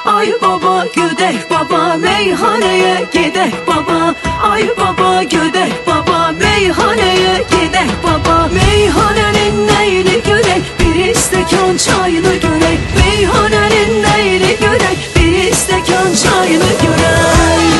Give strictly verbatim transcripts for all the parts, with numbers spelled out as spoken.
Ay baba gödek baba meyhaneye gidek baba. Ay baba gödek baba meyhaneye gidek baba. Meyhanenin neyini görek, bir istekan çayını görek. Meyhanenin neyini görek, bir istekan çayını görek.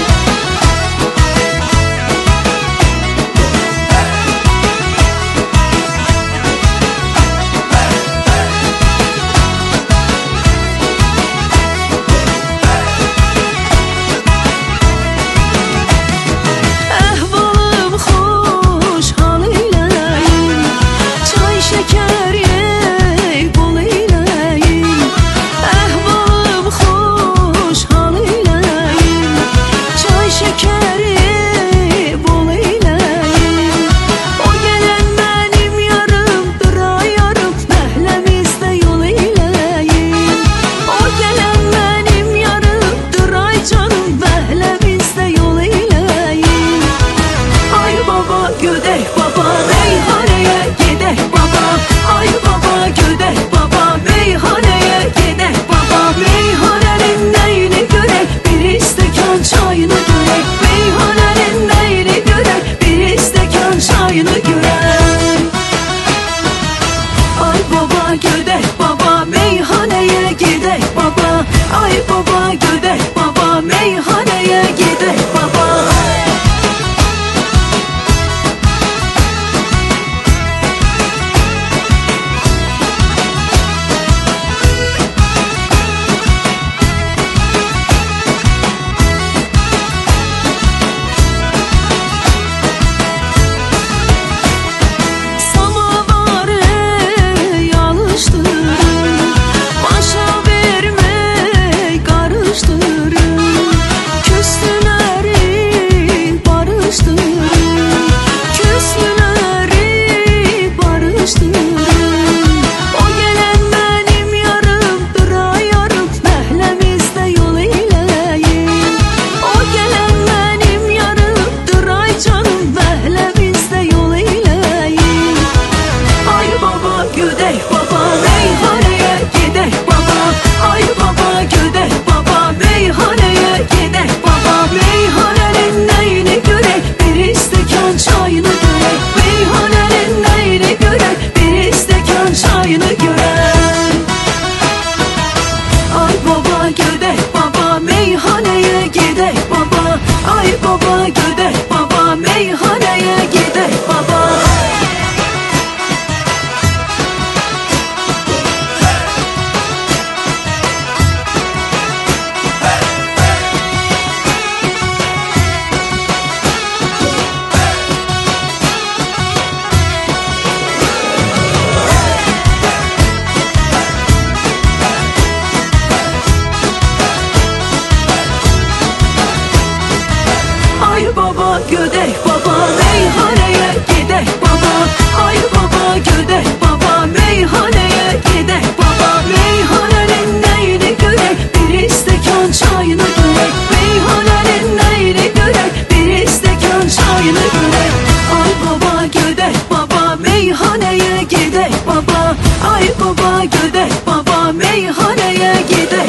Gödek baba meyhaneye gidek baba. Ay baba gödek baba meyhaneye gidek baba. Meyhanenin neyini görek, bir istekan çayını görek. Meyhanenin neyini görek, bir istekan çayını görek. Ay baba gödek baba meyhaneye gidek baba. Ay baba gödek baba meyhaneye gidek.